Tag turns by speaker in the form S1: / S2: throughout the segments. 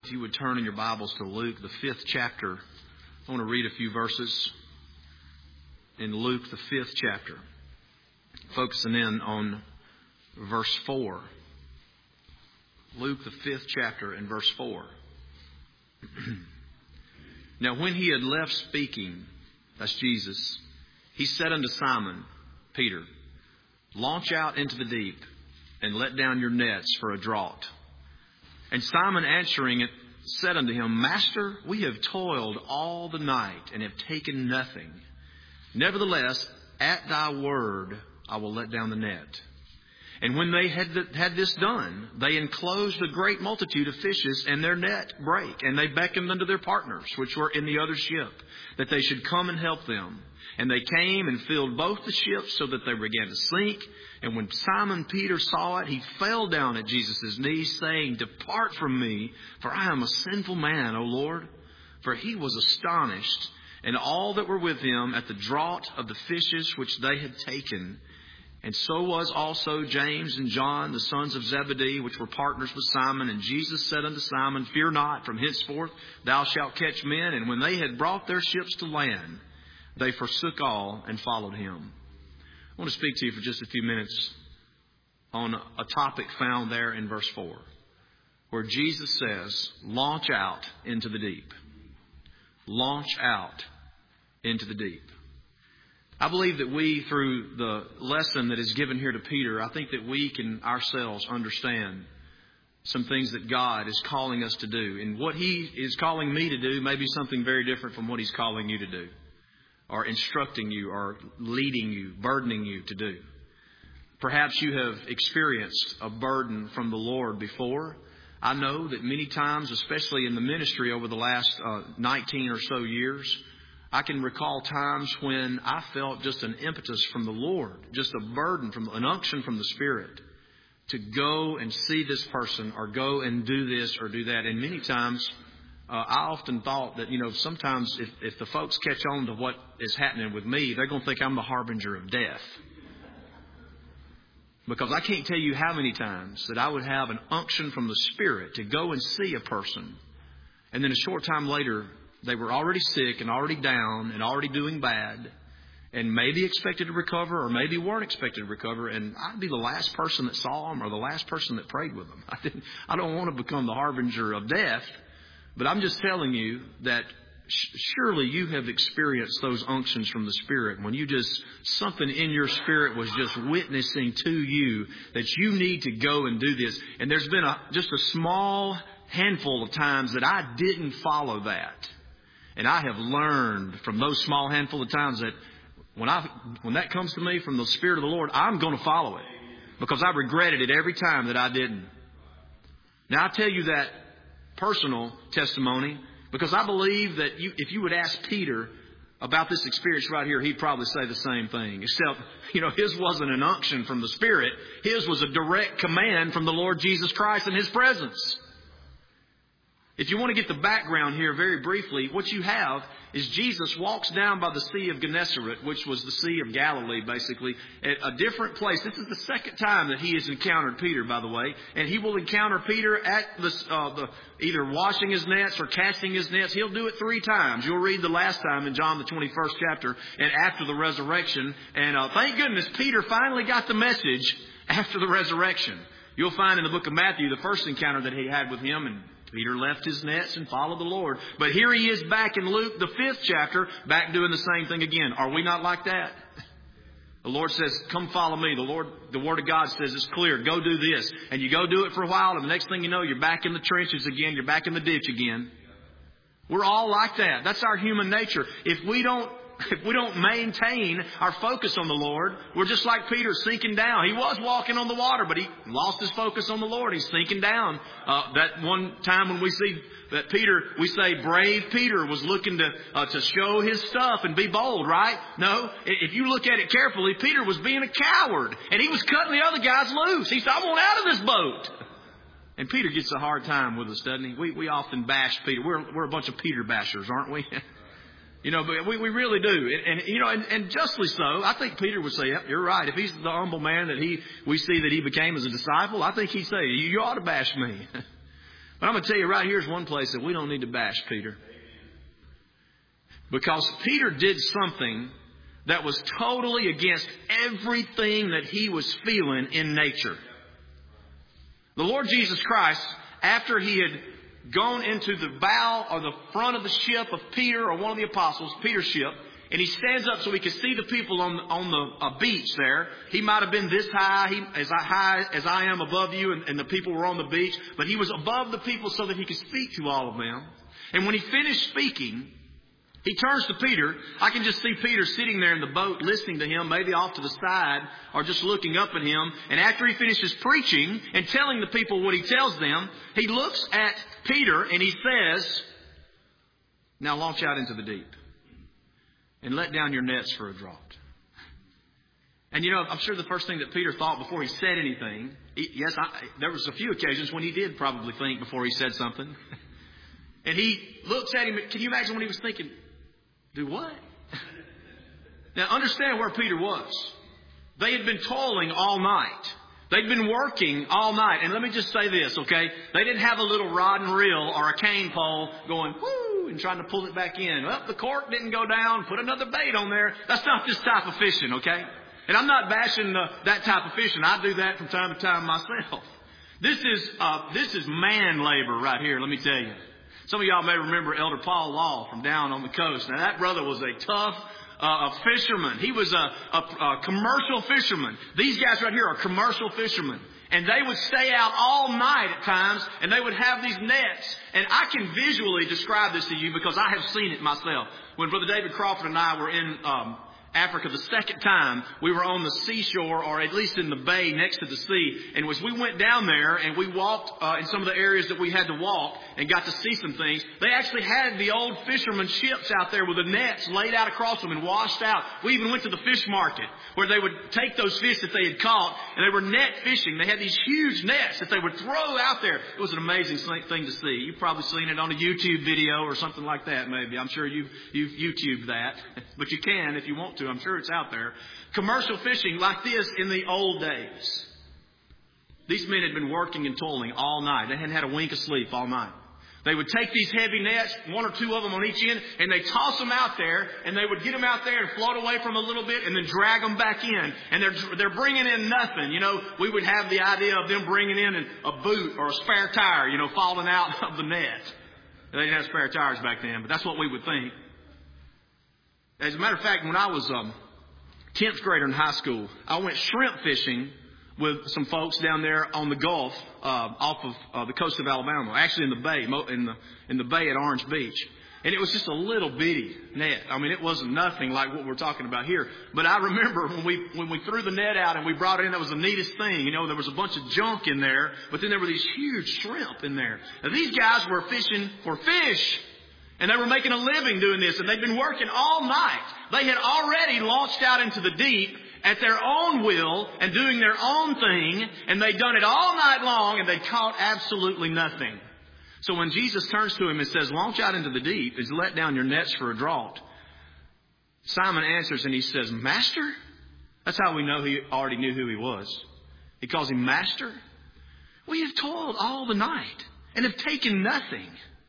S1: If you would turn in your Bibles to Luke, the 5th chapter. I want to read a few verses in Luke, the 5th chapter, focusing in on verse 4. Luke, the 5th chapter, and verse 4. Now when he had left speaking, that's Jesus, he said unto Simon, Peter, launch out into the deep and let down your nets for a draught. And Simon answering it said unto him, Master, we have toiled all the night and have taken nothing. Nevertheless, at thy word I will let down the net. And when they had this done, they enclosed a great multitude of fishes, and their net brake. And they beckoned unto their partners, which were in the other ship, that they should come and help them. And they came and filled both the ships, so that they began to sink. And when Simon Peter saw it, he fell down at Jesus' knees, saying, Depart from me, for I am a sinful man, O Lord. For he was astonished, and all that were with him, at the draught of the fishes which they had taken. And so was also James and John, the sons of Zebedee, which were partners with Simon. And Jesus said unto Simon, Fear not, from henceforth thou shalt catch men. And when they had brought their ships to land, they forsook all and followed him. I want to speak to you for just a few minutes on a topic found there in verse 4, where Jesus says, launch out into the deep. Launch out into the deep. I believe that we, through the lesson that is given here to Peter, I think that we can ourselves understand some things that God is calling us to do. And what He is calling me to do may be something very different from what He's calling you to do, or instructing you, or leading you, burdening you to do. Perhaps you have experienced a burden from the Lord before. I know that many times, especially in the ministry over the last 19 or so years, I can recall times when I felt just an impetus from the Lord, just a burden, from an unction from the Spirit, to go and see this person, or go and do this or do that. And many times, I often thought that, sometimes if the folks catch on to what is happening with me, they're going to think I'm the harbinger of death. Because I can't tell you how many times that I would have an unction from the Spirit to go and see a person, and then a short time later, they were already sick and already down and already doing bad, and maybe expected to recover or maybe weren't expected to recover. And I'd be the last person that saw them or the last person that prayed with them. I don't want to become the harbinger of death, but I'm just telling you that surely you have experienced those unctions from the Spirit when you just, something in your spirit was just witnessing to you that you need to go and do this. And there's been just a small handful of times that I didn't follow that. And I have learned from those small handful of times that when that comes to me from the Spirit of the Lord, I'm going to follow it, because I regretted it every time that I didn't. Now I tell you that personal testimony because I believe that if you would ask Peter about this experience right here, he'd probably say the same thing. Except, his wasn't an unction from the Spirit. His was a direct command from the Lord Jesus Christ in His presence. If you want to get the background here very briefly, what you have is Jesus walks down by the Sea of Gennesaret, which was the Sea of Galilee, basically, at a different place. This is the second time that he has encountered Peter, by the way. And he will encounter Peter at either washing his nets or casting his nets. He'll do it 3 times. You'll read the last time in John the 21st chapter and after the resurrection. And thank goodness Peter finally got the message after the resurrection. You'll find in the book of Matthew the first encounter that he had with him, and Peter left his nets and followed the Lord. But here he is back in Luke, the 5th chapter, back doing the same thing again. Are we not like that? The Lord says, come follow me. The Word of God says it's clear. Go do this. And you go do it for a while, and the next thing you know, you're back in the trenches again. You're back in the ditch again. We're all like that. That's our human nature. If we don't maintain our focus on the Lord, we're just like Peter, sinking down. He was walking on the water, but he lost his focus on the Lord. He's sinking down. That one time when we see that Peter, we say brave Peter was looking to show his stuff and be bold, right? No, if you look at it carefully, Peter was being a coward, and he was cutting the other guys loose. He said, I want out of this boat. And Peter gets a hard time with us, doesn't he? We often bash Peter. We're a bunch of Peter bashers, aren't we? But we really do. And justly so. I think Peter would say, yep, you're right. If he's the humble man that we see that he became as a disciple, I think he'd say, you ought to bash me. But I'm going to tell you right here is one place that we don't need to bash Peter. Because Peter did something that was totally against everything that he was feeling in nature. The Lord Jesus Christ, after He had gone into the bow or the front of the ship of Peter or one of the apostles, Peter's ship, and He stands up so He could see the people on the beach there. He might have been this high, high as I am above you, and the people were on the beach. But He was above the people so that He could speak to all of them. And when He finished speaking, He turns to Peter. I can just see Peter sitting there in the boat listening to Him, maybe off to the side or just looking up at Him. And after He finishes preaching and telling the people what He tells them, He looks at Peter and He says, "Now launch out into the deep and let down your nets for a draught." And I'm sure the first thing that Peter thought before he said anything, there was a few occasions when he did probably think before he said something. And he looks at him. Can you imagine what he was thinking? Do what? Now understand where Peter was. They had been toiling all night. They'd been working all night. And let me just say this, okay? They didn't have a little rod and reel or a cane pole going, whoo, and trying to pull it back in. Well, the cork didn't go down. Put another bait on there. That's not this type of fishing, okay? And I'm not bashing that type of fishing. I do that from time to time myself. This is man labor right here, let me tell you. Some of y'all may remember Elder Paul Law from down on the coast. Now, that brother was a tough fisherman. He was a commercial fisherman. These guys right here are commercial fishermen. And they would stay out all night at times, and they would have these nets. And I can visually describe this to you because I have seen it myself. When Brother David Crawford and I were in Africa the second time, we were on the seashore, or at least in the bay next to the sea. And as we went down there and we walked in some of the areas that we had to walk and got to see some things, they actually had the old fisherman ships out there with the nets laid out across them and washed out. We even went to the fish market where they would take those fish that they had caught, and they were net fishing. They had these huge nets that they would throw out there. It was an amazing thing to see. You've probably seen it on a YouTube video or something like that, maybe. I'm sure you've YouTubed that. But you can if you want to. I'm sure it's out there. Commercial fishing like this in the old days. These men had been working and toiling all night. They hadn't had a wink of sleep all night. They would take these heavy nets, one or two of them on each end, and they toss them out there, and they would get them out there and float away from a little bit and then drag them back in. And they're bringing in nothing. We would have the idea of them bringing in a boot or a spare tire, falling out of the net. They didn't have spare tires back then, but that's what we would think. As a matter of fact, when I was 10th grader in high school, I went shrimp fishing with some folks down there on the Gulf off of the coast of Alabama, actually in the bay, in the bay at Orange Beach. And it was just a little bitty net. I mean, it wasn't nothing like what we're talking about here. But I remember when we threw the net out and we brought it in, that was the neatest thing. There was a bunch of junk in there, but then there were these huge shrimp in there. Now, these guys were fishing for fish. And they were making a living doing this, and they'd been working all night. They had already launched out into the deep at their own will and doing their own thing, and they'd done it all night long, and they'd caught absolutely nothing. So when Jesus turns to him and says, "Launch out into the deep and let down your nets for a draught," Simon answers and he says, "Master?" That's how we know he already knew who he was. He calls him Master. "We have toiled all the night and have taken nothing."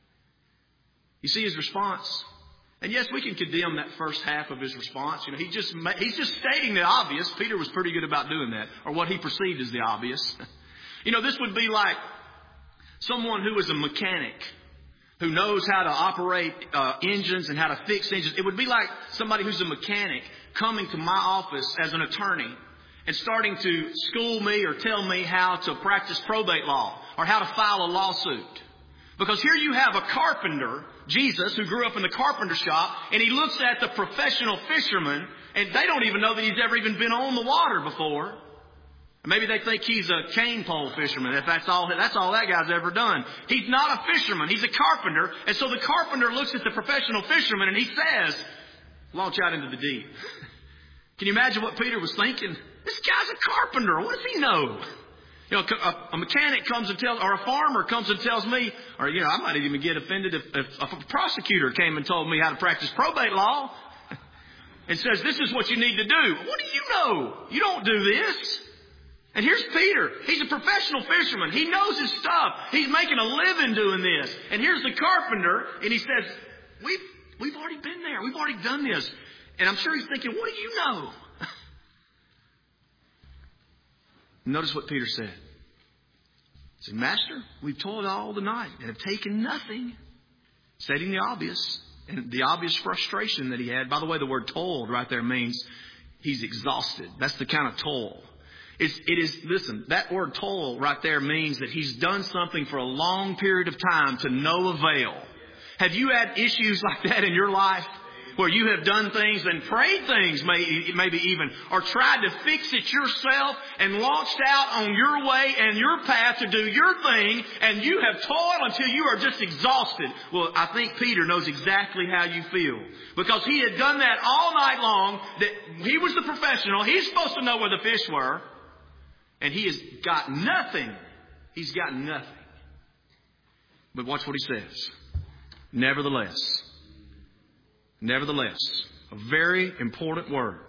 S1: You see his response? And yes, we can condemn that first half of his response. He's just stating the obvious. Peter was pretty good about doing that, or what he perceived as the obvious. This would be like someone who is a mechanic, who knows how to operate engines and how to fix engines. It would be like somebody who's a mechanic coming to my office as an attorney and starting to school me or tell me how to practice probate law or how to file a lawsuit. Because here you have a carpenter, Jesus, who grew up in the carpenter shop, and he looks at the professional fisherman, and they don't even know that he's ever even been on the water before. Maybe they think he's a cane pole fisherman, if that's all that guy's ever done. He's not a fisherman, he's a carpenter. And so the carpenter looks at the professional fisherman and he says, "Launch out into the deep." Can you imagine what Peter was thinking? This guy's a carpenter. What does he know? A mechanic comes and tells, or a farmer comes and tells me, or, I might even get offended if a prosecutor came and told me how to practice probate law and says, "This is what you need to do." What do you know? You don't do this. And here's Peter. He's a professional fisherman. He knows his stuff. He's making a living doing this. And here's the carpenter, and he says, we've already been there. We've already done this. And I'm sure he's thinking, what do you know? Notice what Peter said. He said, Master, we've toiled all the night and have taken nothing. Stating the obvious, and the obvious frustration that he had. By the way, the word toiled right there means he's exhausted. That's the kind of toil. Listen, that word toil right there means that he's done something for a long period of time to no avail. Have you had issues like that in your life? Where you have done things and prayed things maybe even, or tried to fix it yourself and launched out on your way and your path to do your thing, and you have toiled until you are just exhausted. Well, I think Peter knows exactly how you feel. Because he had done that all night long, that he was the professional. He's supposed to know where the fish were. And he has got nothing. He's got nothing. But watch what he says. Nevertheless, a very important word.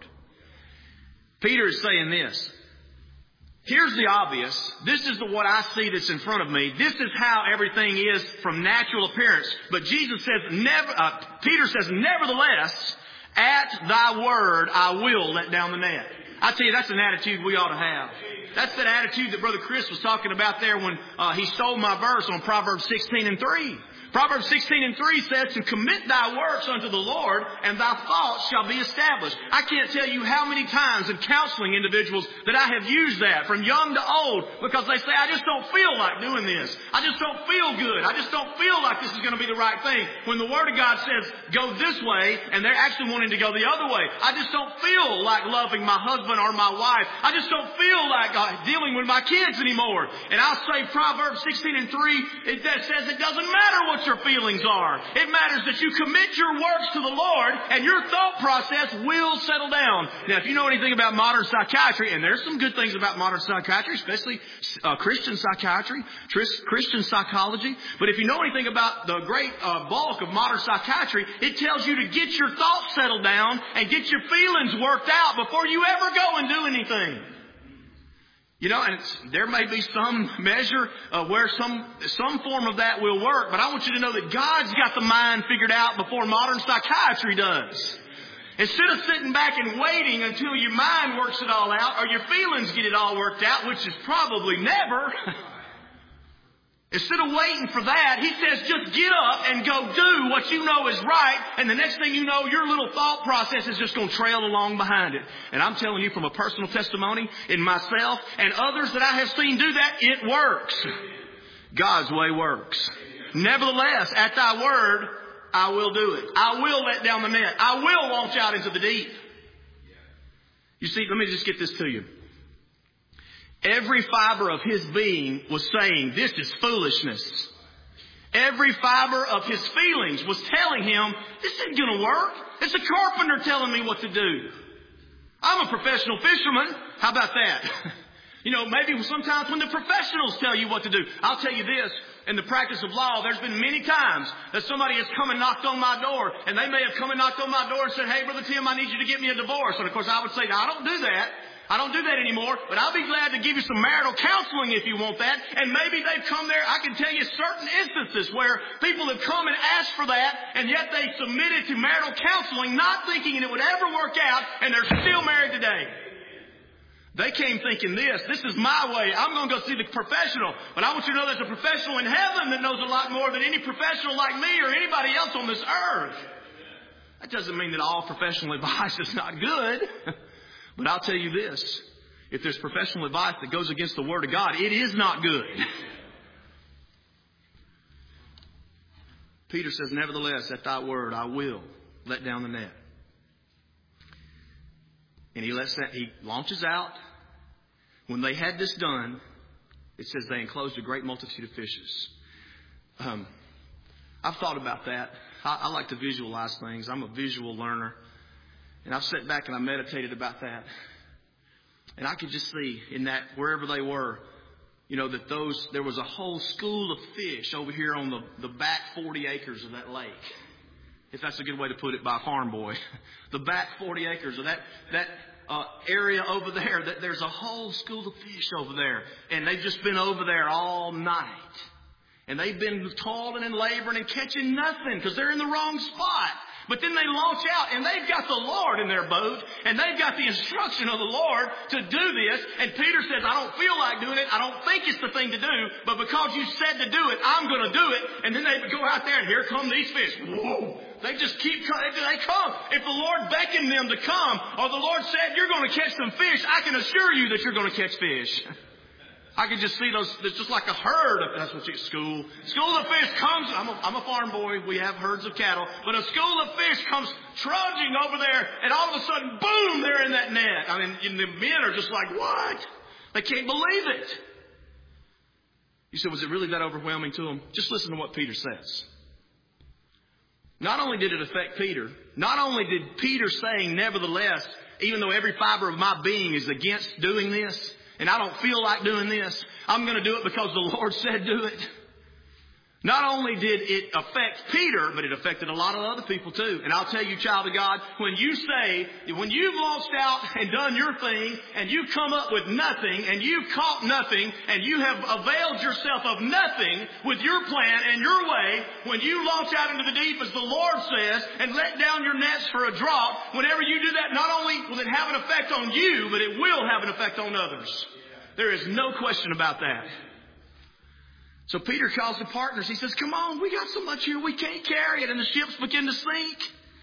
S1: Peter is saying this. Here's the obvious. This is what I see that's in front of me. This is how everything is from natural appearance. But Jesus says, Peter says, nevertheless, at thy word I will let down the net. I tell you, that's an attitude we ought to have. That's that attitude that Brother Chris was talking about there when he stole my verse on Proverbs 16:3. Proverbs 16:3 says, to commit thy works unto the Lord, and thy thoughts shall be established. I can't tell you how many times in counseling individuals that I have used that from young to old, because they say, I just don't feel like doing this. I just don't feel good. I just don't feel like this is going to be the right thing. When the Word of God says, go this way, and they're actually wanting to go the other way. I just don't feel like loving my husband or my wife. I just don't feel like dealing with my kids anymore. And I'll say Proverbs 16:3, it says it doesn't matter what your feelings are. It matters that you commit your works to the Lord, and your thought process will settle down. Now, if you know anything about modern psychiatry, and there's some good things about modern psychiatry, especially Christian psychiatry, Christian psychology, but if you know anything about the great bulk of modern psychiatry, it tells you to get your thoughts settled down and get your feelings worked out before you ever go and do anything. You know, and there may be some measure where some form of that will work, but I want you to know that God's got the mind figured out before modern psychiatry does. Instead of sitting back and waiting until your mind works it all out or your feelings get it all worked out, which is probably never, instead of waiting for that, he says just get up and go do what you know is right, and the next thing you know, your little thought process is just going to trail along behind it. And I'm telling you from a personal testimony in myself and others that I have seen do that, it works. God's way works. Nevertheless, at thy word, I will do it. I will let down the net. I will launch out into the deep. You see, let me just get this to you. Every fiber of his being was saying, this is foolishness. Every fiber of his feelings was telling him, this isn't going to work. It's a carpenter telling me what to do. I'm a professional fisherman. How about that? You know, maybe sometimes when the professionals tell you what to do. I'll tell you this. In the practice of law, there's been many times that somebody has come and knocked on my door, and they may have come and knocked on my door and said, hey, Brother Tim, I need you to get me a divorce. And of course, I would say, I don't do that. I don't do that anymore, but I'll be glad to give you some marital counseling if you want that. And maybe they've come there. I can tell you certain instances where people have come and asked for that, and yet they submitted to marital counseling, not thinking it would ever work out, and they're still married today. They came thinking this is my way. I'm going to go see the professional. But I want you to know there's a professional in heaven that knows a lot more than any professional like me or anybody else on this earth. That doesn't mean that all professional advice is not good. But I'll tell you this. If there's professional advice that goes against the Word of God, it is not good. Peter says, nevertheless, at thy word, I will let down the net. And he launches out. When they had this done, it says they enclosed a great multitude of fishes. I've thought about that. I like to visualize things. I'm a visual learner. And I've sat back and I meditated about that. And I could just see in that, wherever they were, you know, that there was a whole school of fish over here on the back 40 acres of that lake. If that's a good way to put it by a farm boy. The back 40 acres of that area over there. There's a whole school of fish over there. And they've just been over there all night. And they've been toiling and laboring and catching nothing because they're in the wrong spot. But then they launch out and they've got the Lord in their boat and they've got the instruction of the Lord to do this. And Peter says, I don't feel like doing it. I don't think it's the thing to do. But because you said to do it, I'm going to do it. And then they go out there and here come these fish. Whoa! They just keep coming. They come. If the Lord beckoned them to come or the Lord said, you're going to catch some fish, I can assure you that you're going to catch fish. I could just see those. It's just like a herd. That's what school of fish comes. I'm a farm boy. We have herds of cattle. But a school of fish comes trudging over there, and all of a sudden, boom, they're in that net. I mean, the men are just like, what? They can't believe it. You said, was it really that overwhelming to them? Just listen to what Peter says. Not only did it affect Peter, not only did Peter saying, nevertheless, even though every fiber of my being is against doing this, and I don't feel like doing this, I'm going to do it because the Lord said do it. Not only did it affect Peter, but it affected a lot of other people too. And I'll tell you, child of God, when you've launched out and done your thing, and you come up with nothing, and you've caught nothing, and you have availed yourself of nothing with your plan and your way, when you launch out into the deep, as the Lord says, and let down your nets for a draught, whenever you do that, not only will it have an effect on you, but it will have an effect on others. There is no question about that. So Peter calls the partners. He says, come on, we got so much here, we can't carry it. And the ships begin to sink.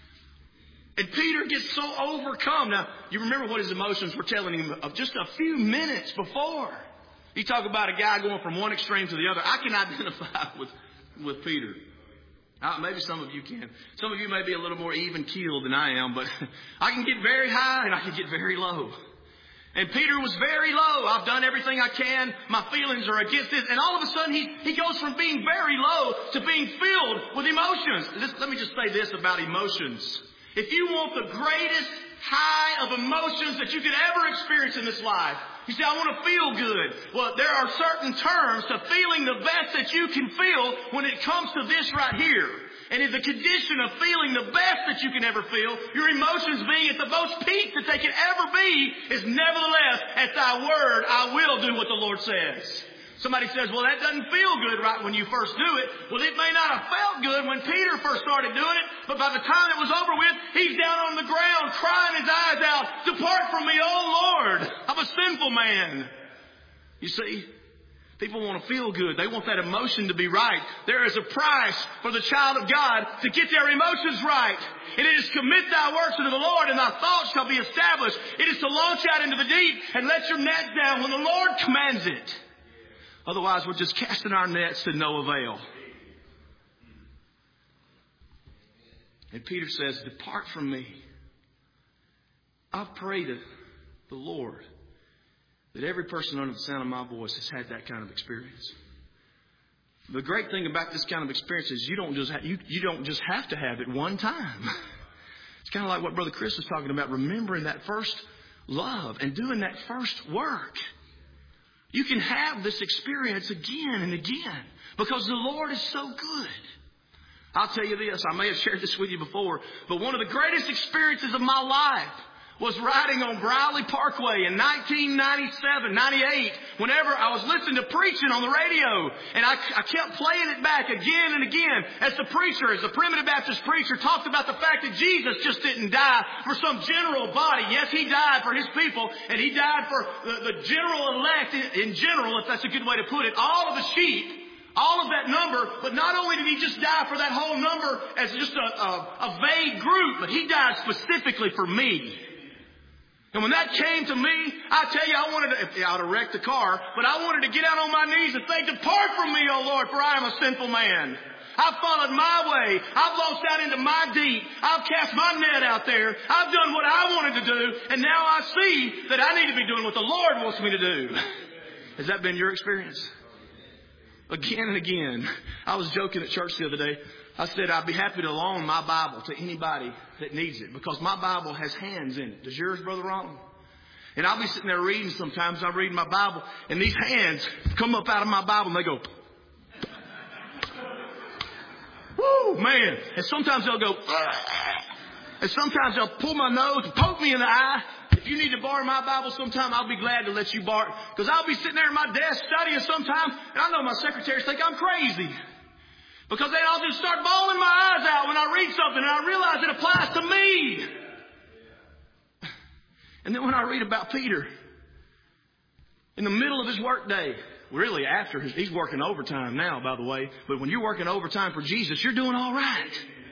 S1: And Peter gets so overcome. Now, you remember what his emotions were telling him of just a few minutes before. You talk about a guy going from one extreme to the other. I can identify with Peter. Maybe some of you can. Some of you may be a little more even-keeled than I am, but I can get very high and I can get very low. And Peter was very low. I've done everything I can. My feelings are against this. And all of a sudden, he goes from being very low to being filled with emotions. Let me just say this about emotions. If you want the greatest high of emotions that you could ever experience in this life, you say, I want to feel good. Well, there are certain terms to feeling the best that you can feel when it comes to this right here. And in the condition of feeling the best that you can ever feel, your emotions being at the most peak that they can ever be, is nevertheless, at thy word, I will do what the Lord says. Somebody says, well, that doesn't feel good right when you first do it. Well, it may not have felt good when Peter first started doing it, but by the time it was over with, he's down on the ground crying his eyes out, depart from me, oh Lord, I'm a sinful man. You see? People want to feel good. They want that emotion to be right. There is a price for the child of God to get their emotions right. And it is commit thy works unto the Lord, and thy thoughts shall be established. It is to launch out into the deep and let your net down when the Lord commands it. Otherwise, we're just casting our nets to no avail. And Peter says, depart from me. I pray to the Lord that every person under the sound of my voice has had that kind of experience. The great thing about this kind of experience is you don't just have to have it one time. It's kind of like what Brother Chris was talking about, remembering that first love and doing that first work. You can have this experience again and again because the Lord is so good. I'll tell you this, I may have shared this with you before, but one of the greatest experiences of my life was riding on Briley Parkway in 1997, 98, whenever I was listening to preaching on the radio. And I kept playing it back again and again as the Primitive Baptist preacher, talked about the fact that Jesus just didn't die for some general body. Yes, He died for His people, and He died for the general elect in general, if that's a good way to put it, all of the sheep. All of that number, but not only did He just die for that whole number as just a vague group, but He died specifically for me. And when that came to me, I tell you, I would have wrecked the car, but I wanted to get out on my knees and say, depart from me, O Lord, for I am a sinful man. I've followed my way. I've launched out into my deep. I've cast my net out there. I've done what I wanted to do, and now I see that I need to be doing what the Lord wants me to do. Has that been your experience? Again and again. I was joking at church the other day. I said I'd be happy to loan my Bible to anybody that needs it because my Bible has hands in it. Does yours, Brother Ron? And I'll be sitting there reading sometimes. I'm reading my Bible and these hands come up out of my Bible and they go, woo, man. And sometimes they'll go, and sometimes they'll pull my nose and poke me in the eye. If you need to borrow my Bible sometime, I'll be glad to let you borrow it. Because I'll be sitting there at my desk studying sometime, and I know my secretaries think I'm crazy. Because then I'll just start bawling my eyes out when I read something and I realize it applies to me. And then when I read about Peter, in the middle of his workday, really after he's working overtime now, by the way, but when you're working overtime for Jesus, you're doing all right.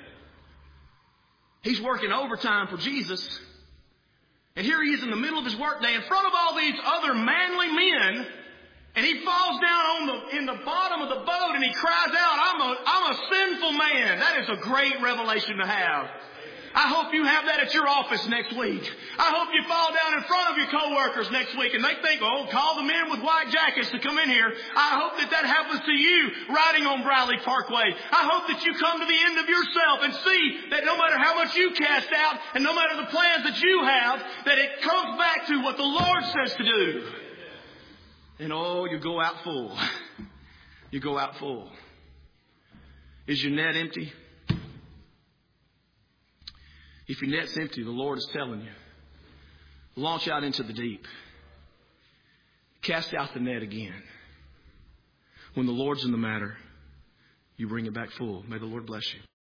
S1: He's working overtime for Jesus. And here he is in the middle of his workday in front of all these other manly men. And he falls down in the bottom of the boat and he cries out, I'm a sinful man. That is a great revelation to have. I hope you have that at your office next week. I hope you fall down in front of your coworkers next week and they think, oh, call the men with white jackets to come in here. I hope that happens to you riding on Briley Parkway. I hope that you come to the end of yourself and see that no matter how much you cast out and no matter the plans that you have, that it comes back to what the Lord says to do. And oh, you go out full. You go out full. Is your net empty? If your net's empty, the Lord is telling you, launch out into the deep. Cast out the net again. When the Lord's in the matter, you bring it back full. May the Lord bless you.